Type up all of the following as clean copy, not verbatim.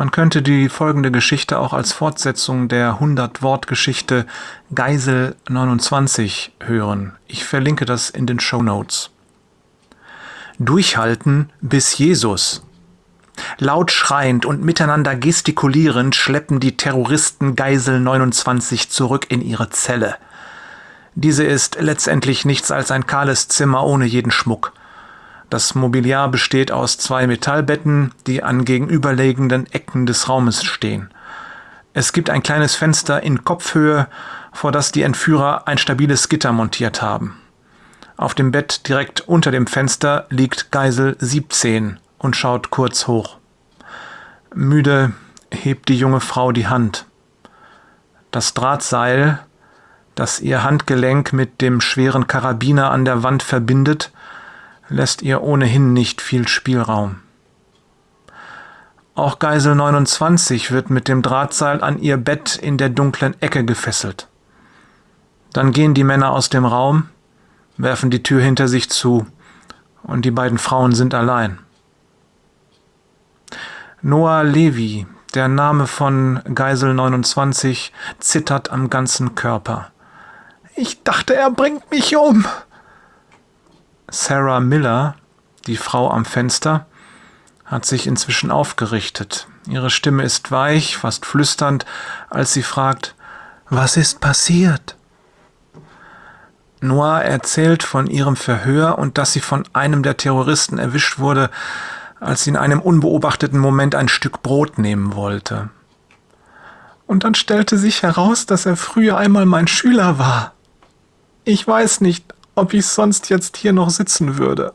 Man könnte die folgende Geschichte auch als Fortsetzung der 100-Wort-Geschichte Geisel 29 hören. Ich verlinke das in den Shownotes. Durchhalten bis Jesus. Laut schreiend und miteinander gestikulierend schleppen die Terroristen Geisel 29 zurück in ihre Zelle. Diese ist letztendlich nichts als ein kahles Zimmer ohne jeden Schmuck. Das Mobiliar besteht aus 2 Metallbetten, die an gegenüberliegenden Ecken des Raumes stehen. Es gibt ein kleines Fenster in Kopfhöhe, vor das die Entführer ein stabiles Gitter montiert haben. Auf dem Bett direkt unter dem Fenster liegt Geisel 17 und schaut kurz hoch. Müde hebt die junge Frau die Hand. Das Drahtseil, das ihr Handgelenk mit dem schweren Karabiner an der Wand verbindet, lässt ihr ohnehin nicht viel Spielraum. Auch Geisel 29 wird mit dem Drahtseil an ihr Bett in der dunklen Ecke gefesselt. Dann gehen die Männer aus dem Raum, werfen die Tür hinter sich zu und die beiden Frauen sind allein. Noah Levi, der Name von Geisel 29, zittert am ganzen Körper. »Ich dachte, er bringt mich um!« Sarah Miller, die Frau am Fenster, hat sich inzwischen aufgerichtet. Ihre Stimme ist weich, fast flüsternd, als sie fragt, »Was ist passiert?« Noah erzählt von ihrem Verhör und dass sie von einem der Terroristen erwischt wurde, als sie in einem unbeobachteten Moment ein Stück Brot nehmen wollte. Und dann stellte sich heraus, dass er früher einmal mein Schüler war. Ich weiß nicht, ob ich sonst jetzt hier noch sitzen würde.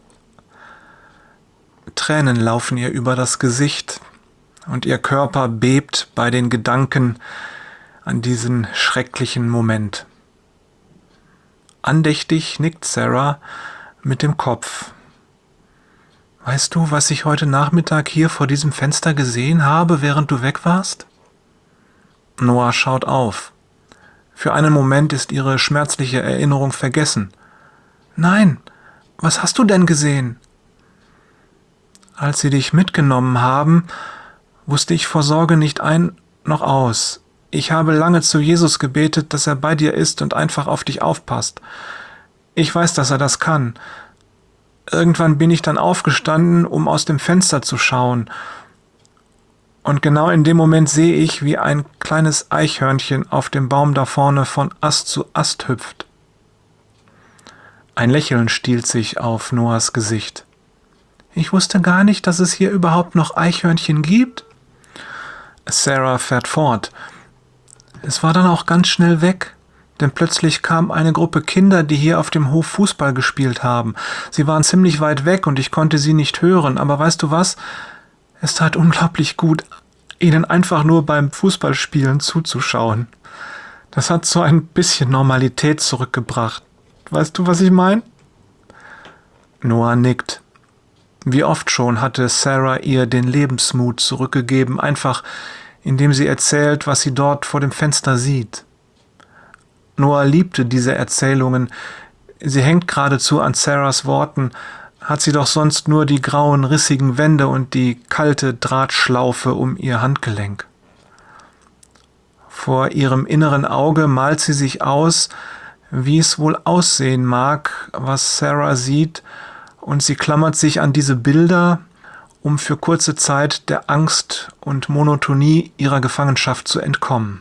Tränen laufen ihr über das Gesicht und ihr Körper bebt bei den Gedanken an diesen schrecklichen Moment. Andächtig nickt Sarah mit dem Kopf. Weißt du, was ich heute Nachmittag hier vor diesem Fenster gesehen habe, während du weg warst? Noah schaut auf. Für einen Moment ist ihre schmerzliche Erinnerung vergessen. Nein, was hast du denn gesehen? Als sie dich mitgenommen haben, wusste ich vor Sorge nicht ein noch aus. Ich habe lange zu Jesus gebetet, dass er bei dir ist und einfach auf dich aufpasst. Ich weiß, dass er das kann. Irgendwann bin ich dann aufgestanden, um aus dem Fenster zu schauen. Und genau in dem Moment sehe ich, wie ein kleines Eichhörnchen auf dem Baum da vorne von Ast zu Ast hüpft. Ein Lächeln stiehlt sich auf Noahs Gesicht. Ich wusste gar nicht, dass es hier überhaupt noch Eichhörnchen gibt. Sarah fährt fort. Es war dann auch ganz schnell weg, denn plötzlich kam eine Gruppe Kinder, die hier auf dem Hof Fußball gespielt haben. Sie waren ziemlich weit weg und ich konnte sie nicht hören, aber weißt du was? Es tat unglaublich gut, ihnen einfach nur beim Fußballspielen zuzuschauen. Das hat so ein bisschen Normalität zurückgebracht. Weißt du, was ich meine? Noah nickt. Wie oft schon hatte Sarah ihr den Lebensmut zurückgegeben, einfach indem sie erzählt, was sie dort vor dem Fenster sieht. Noah liebte diese Erzählungen. Sie hängt geradezu an Sarahs Worten. Hat sie doch sonst nur die grauen, rissigen Wände und die kalte Drahtschlaufe um ihr Handgelenk. Vor ihrem inneren Auge malt sie sich aus, wie es wohl aussehen mag, was Sarah sieht, und sie klammert sich an diese Bilder, um für kurze Zeit der Angst und Monotonie ihrer Gefangenschaft zu entkommen.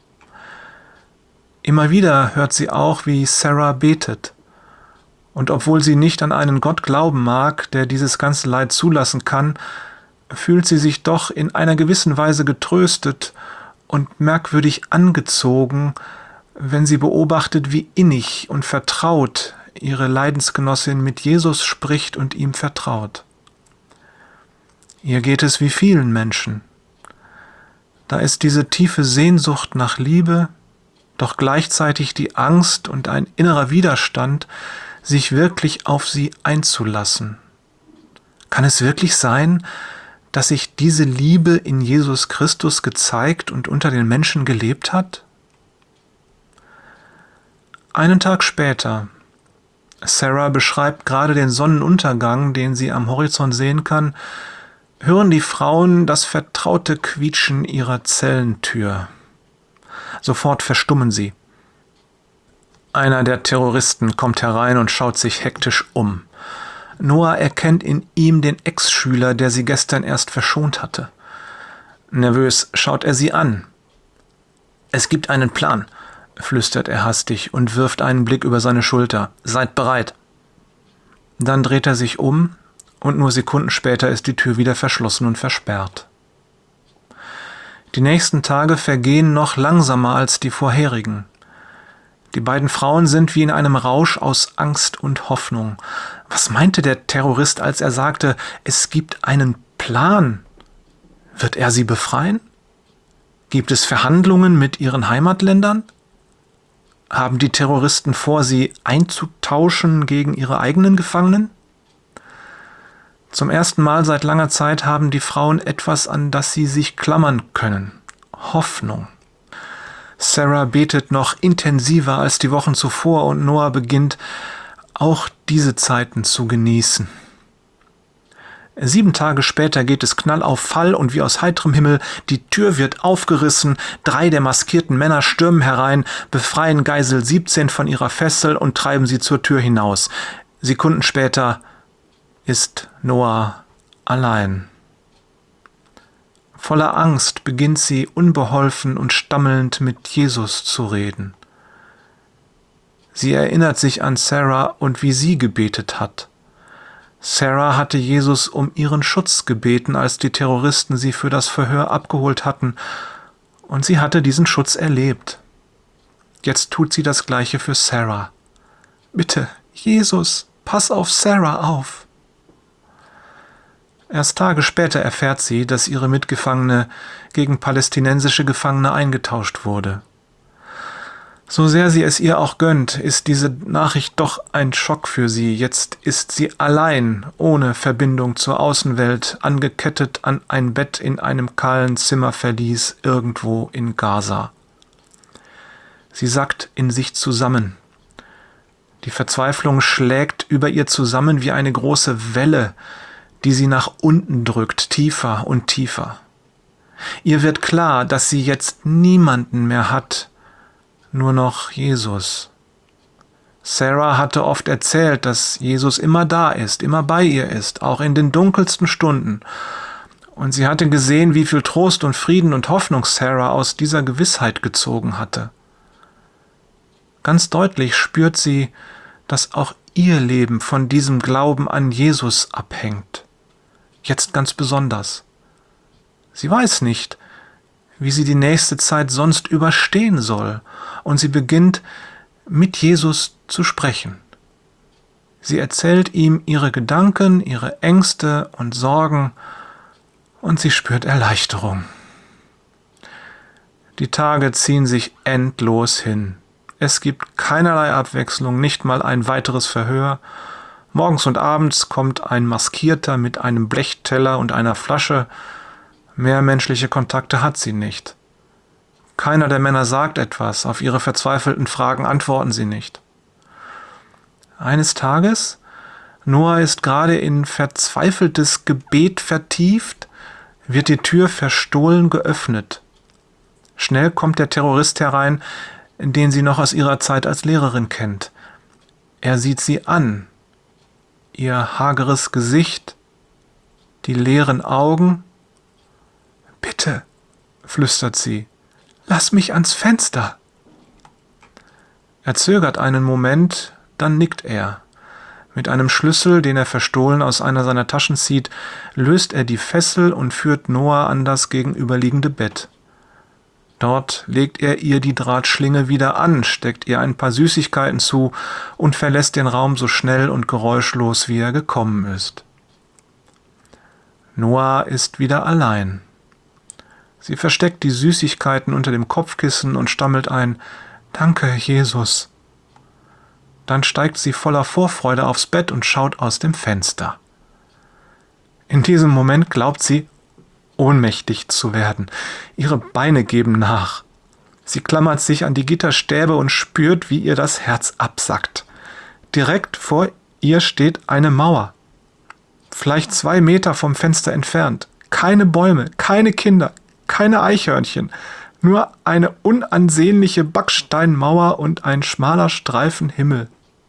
Immer wieder hört sie auch, wie Sarah betet. Und obwohl sie nicht an einen Gott glauben mag, der dieses ganze Leid zulassen kann, fühlt sie sich doch in einer gewissen Weise getröstet und merkwürdig angezogen, wenn sie beobachtet, wie innig und vertraut ihre Leidensgenossin mit Jesus spricht und ihm vertraut. Ihr geht es wie vielen Menschen. Da ist diese tiefe Sehnsucht nach Liebe, doch gleichzeitig die Angst und ein innerer Widerstand, sich wirklich auf sie einzulassen. Kann es wirklich sein, dass sich diese Liebe in Jesus Christus gezeigt und unter den Menschen gelebt hat? Einen Tag später. Sarah beschreibt gerade den Sonnenuntergang, den sie am Horizont sehen kann, hören die Frauen das vertraute Quietschen ihrer Zellentür. Sofort verstummen sie. Einer der Terroristen kommt herein und schaut sich hektisch um. Noah erkennt in ihm den Ex-Schüler, der sie gestern erst verschont hatte. Nervös schaut er sie an. »Es gibt einen Plan«, flüstert er hastig und wirft einen Blick über seine Schulter. »Seid bereit!« Dann dreht er sich um und nur Sekunden später ist die Tür wieder verschlossen und versperrt. Die nächsten Tage vergehen noch langsamer als die vorherigen. Die beiden Frauen sind wie in einem Rausch aus Angst und Hoffnung. Was meinte der Terrorist, als er sagte, es gibt einen Plan? Wird er sie befreien? Gibt es Verhandlungen mit ihren Heimatländern? Haben die Terroristen vor, sie einzutauschen gegen ihre eigenen Gefangenen? Zum ersten Mal seit langer Zeit haben die Frauen etwas, an das sie sich klammern können. Hoffnung. Sarah betet noch intensiver als die Wochen zuvor und Noah beginnt, auch diese Zeiten zu genießen. 7 Tage später geht es Knall auf Fall und wie aus heiterem Himmel, die Tür wird aufgerissen, 3 der maskierten Männer stürmen herein, befreien Geisel 17 von ihrer Fessel und treiben sie zur Tür hinaus. Sekunden später ist Noah allein. Voller Angst beginnt sie unbeholfen und stammelnd mit Jesus zu reden. Sie erinnert sich an Sarah und wie sie gebetet hat. Sarah hatte Jesus um ihren Schutz gebeten, als die Terroristen sie für das Verhör abgeholt hatten, und sie hatte diesen Schutz erlebt. Jetzt tut sie das Gleiche für Sarah. Bitte, Jesus, pass auf Sarah auf. Erst Tage später erfährt sie, dass ihre Mitgefangene gegen palästinensische Gefangene eingetauscht wurde. So sehr sie es ihr auch gönnt, ist diese Nachricht doch ein Schock für sie. Jetzt ist sie allein, ohne Verbindung zur Außenwelt, angekettet an ein Bett in einem kahlen Zimmerverlies irgendwo in Gaza. Sie sackt in sich zusammen. Die Verzweiflung schlägt über ihr zusammen wie eine große Welle, die sie nach unten drückt, tiefer und tiefer. Ihr wird klar, dass sie jetzt niemanden mehr hat, nur noch Jesus. Sarah hatte oft erzählt, dass Jesus immer da ist, immer bei ihr ist, auch in den dunkelsten Stunden. Und sie hatte gesehen, wie viel Trost und Frieden und Hoffnung Sarah aus dieser Gewissheit gezogen hatte. Ganz deutlich spürt sie, dass auch ihr Leben von diesem Glauben an Jesus abhängt. Jetzt ganz besonders. Sie weiß nicht, wie sie die nächste Zeit sonst überstehen soll, und sie beginnt, mit Jesus zu sprechen. Sie erzählt ihm ihre Gedanken, ihre Ängste und Sorgen, und sie spürt Erleichterung. Die Tage ziehen sich endlos hin. Es gibt keinerlei Abwechslung, nicht mal ein weiteres Verhör. Morgens und abends kommt ein Maskierter mit einem Blechteller und einer Flasche. Mehr menschliche Kontakte hat sie nicht. Keiner der Männer sagt etwas, auf ihre verzweifelten Fragen antworten sie nicht. Eines Tages, Noah ist gerade in verzweifeltes Gebet vertieft, wird die Tür verstohlen geöffnet. Schnell kommt der Terrorist herein, den sie noch aus ihrer Zeit als Lehrerin kennt. Er sieht sie an. Ihr hageres Gesicht, die leeren Augen. »Bitte«, flüstert sie, »lass mich ans Fenster.« Er zögert einen Moment, dann nickt er. Mit einem Schlüssel, den er verstohlen aus einer seiner Taschen zieht, löst er die Fessel und führt Noah an das gegenüberliegende Bett. Dort legt er ihr die Drahtschlinge wieder an, steckt ihr ein paar Süßigkeiten zu und verlässt den Raum so schnell und geräuschlos, wie er gekommen ist. Noah ist wieder allein. Sie versteckt die Süßigkeiten unter dem Kopfkissen und stammelt ein »Danke, Jesus«. Dann steigt sie voller Vorfreude aufs Bett und schaut aus dem Fenster. In diesem Moment glaubt sie, ohnmächtig zu werden. Ihre Beine geben nach. Sie klammert sich an die Gitterstäbe und spürt, wie ihr das Herz absackt. Direkt vor ihr steht eine Mauer. Vielleicht 2 Meter vom Fenster entfernt. Keine Bäume, keine Kinder, keine Eichhörnchen, nur eine unansehnliche Backsteinmauer und ein schmaler Streifen Himmel.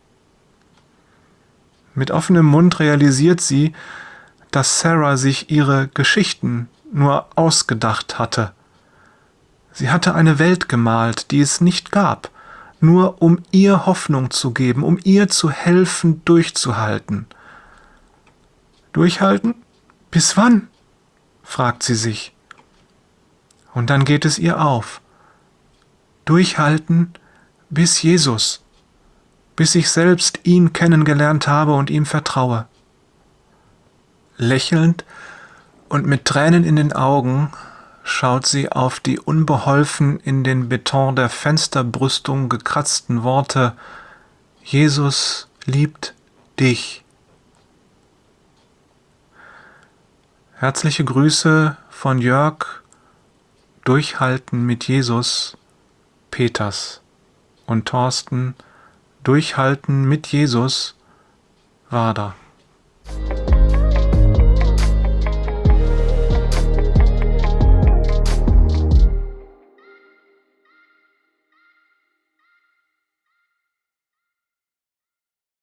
Mit offenem Mund realisiert sie, dass Sarah sich ihre Geschichten nur ausgedacht hatte. Sie hatte eine Welt gemalt, die es nicht gab, nur um ihr Hoffnung zu geben, um ihr zu helfen, durchzuhalten. Durchhalten? Bis wann? Fragt sie sich. Und dann geht es ihr auf. Durchhalten bis Jesus, bis ich selbst ihn kennengelernt habe und ihm vertraue. Lächelnd und mit Tränen in den Augen schaut sie auf die unbeholfen in den Beton der Fensterbrüstung gekratzten Worte: Jesus liebt dich. Herzliche Grüße von Jörg, Durchhalten mit Jesus, Peters, und Thorsten, Durchhalten mit Jesus, Wader.